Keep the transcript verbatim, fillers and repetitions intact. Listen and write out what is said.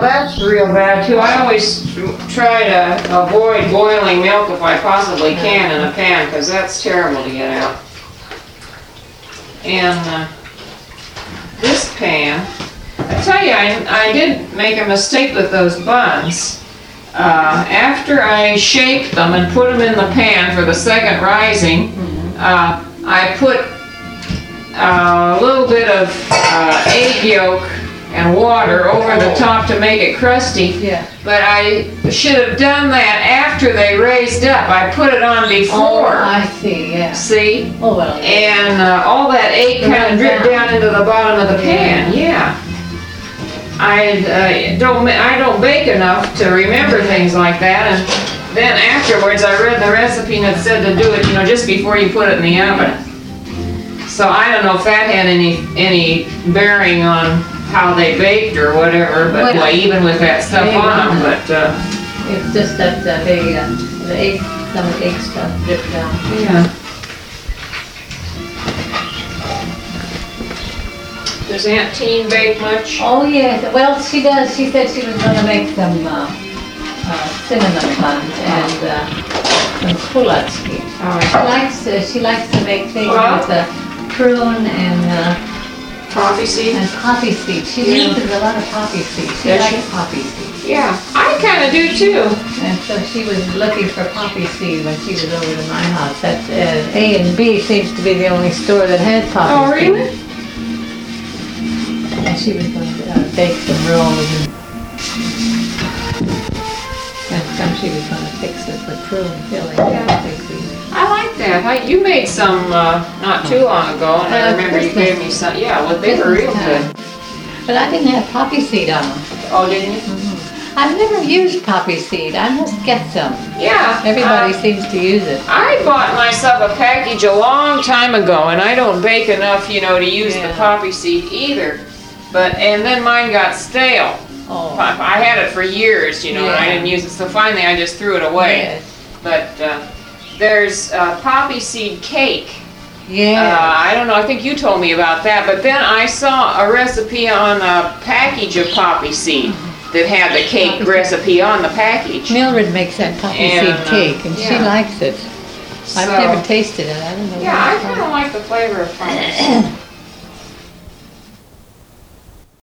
That's real bad too. I always try to avoid boiling milk if I possibly can in a pan, because that's terrible to get out. And uh, this pan, I tell you, I, I did make a mistake with those buns. Uh, after I shaped them and put them in the pan for the second rising, uh, I put uh, a little bit of uh, egg yolk and water over the top to make it crusty. Yeah. But I should have done that after they raised up. I put it on before. Oh, I see, yeah. See? Oh, well. And uh, all that egg kind of dripped down into the bottom of the pan. Yeah. I uh, don't I don't bake enough to remember things like that, and then afterwards I read the recipe and it said to do it, you know, just before you put it in the oven. So I don't know if that had any any bearing on how they baked or whatever, but well, even with that stuff on them, but uh, it's just that uh, they uh, the egg some of the egg stuff dripped down. Yeah. Does Aunt Teen bake much? Oh yes, well she does. She said she was going to make some uh, uh, cinnamon buns and uh, some kulacki. Oh, she likes uh, she likes to make things well, with uh, prune and uh, poppy seed and poppy seed. She yeah. uses a lot of poppy seed. She Does likes she? poppy seed. Yeah, I kind of do too. And so she was looking for poppy seed when she was over to my house. That's uh, A and B seems to be the only store that has poppy oh, seed. Oh really? And she was going to uh, bake some rolls and, and some she was going to fix it with prune filling. Yeah. I like that. I, you made some uh, not too long ago, and uh, I remember Christmas. You gave me some. Yeah, well, they were real good. But I didn't have poppy seed on them. Oh, didn't you? Mm-hmm. I've never used poppy seed. I must get some. Yeah. Everybody uh, seems to use it. I bought myself a package a long time ago, and I don't bake enough, you know, to use yeah. the poppy seed either. But, and then mine got stale. Oh. I had it for years, you know, yeah. and I didn't use it, so finally I just threw it away. Yes. But uh, there's uh, poppy seed cake. Yeah. Uh, I don't know, I think you told me about that, but then I saw a recipe on a package of poppy seed that had the cake poppy recipe seed. On the package. Mildred makes that poppy and, seed cake, and uh, yeah. she likes it. So, I've never tasted it. I don't know. Yeah, I kind of like the flavor of poppy seed.